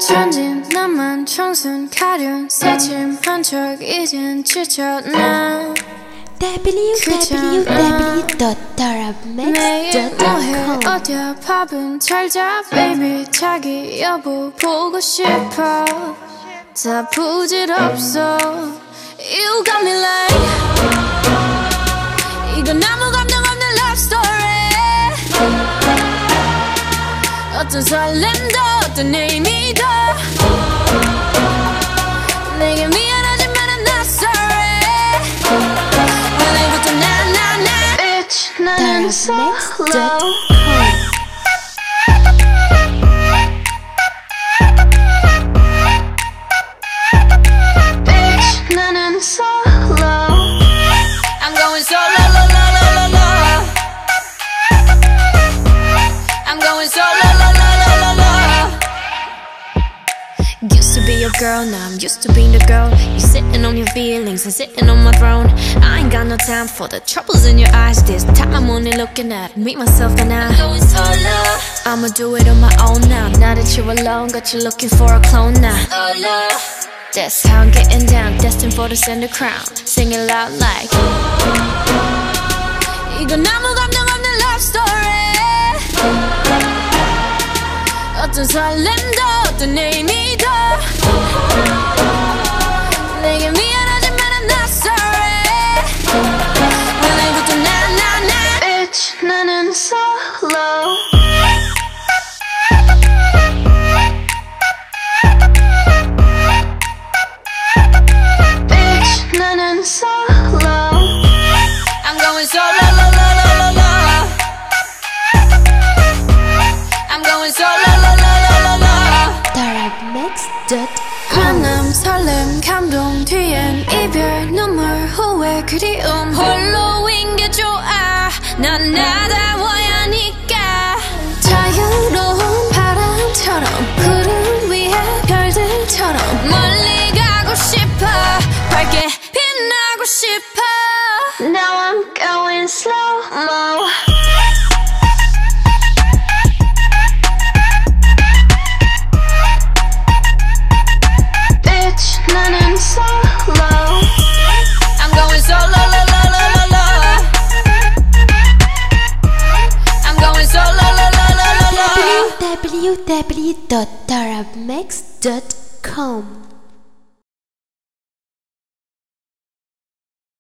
천진 나만 청순 가련 새침한 척 이젠 지쳤나 www.tarabmix.com 어디야 밥은 잘자 baby 자기 여보 보고 싶어 다 부질없어 You got me like 이건 아무 감정 없는 love story 어떤 설렘도 어떤 의미도 내게 미안하지만 I'm not sorry 오늘부터 나 Bitch 나는 solo Bitch 나는 solo I'm going solo lo lo lo lo lo I'm going solo lo lo lo lo lo Used to be your girl, now I'm used to being the girl. You sitting on your feelings and sitting on my throne. I ain't got no time for the troubles in your eyes. This time I'm only looking at me, myself and I. I'm going solo. I'ma do it on my own now. Now that you're alone, got you looking for a clone now. Solo. That's how I'm getting down, destined for the center crown. Sing it loud like 이건 아무 감정 없는 love story 어떤 설렘도 어떤 의미도 내게 미안하지만 I'm not sorry 오늘부터 나 Bitch 나는 solo Bitch 나는 solo I'm going solo lo lo lo lo lo I'm going solo lo lo lo lo lo tarabmix.com 만남 설렘 감동 뒤엔 이별 눈물 후회 그리움 홀로인 게 좋아 난 나다워야 하니까 자유로운 바람처럼 구름 위에 별들처럼 멀리 가고 싶어 밝게 빛나고 싶어 Now I'm going slow-mo Bitch 나는 solo I'm going solo lo lo lo lo lo I'm going solo lo lo lo lo lo www.tarabmix.com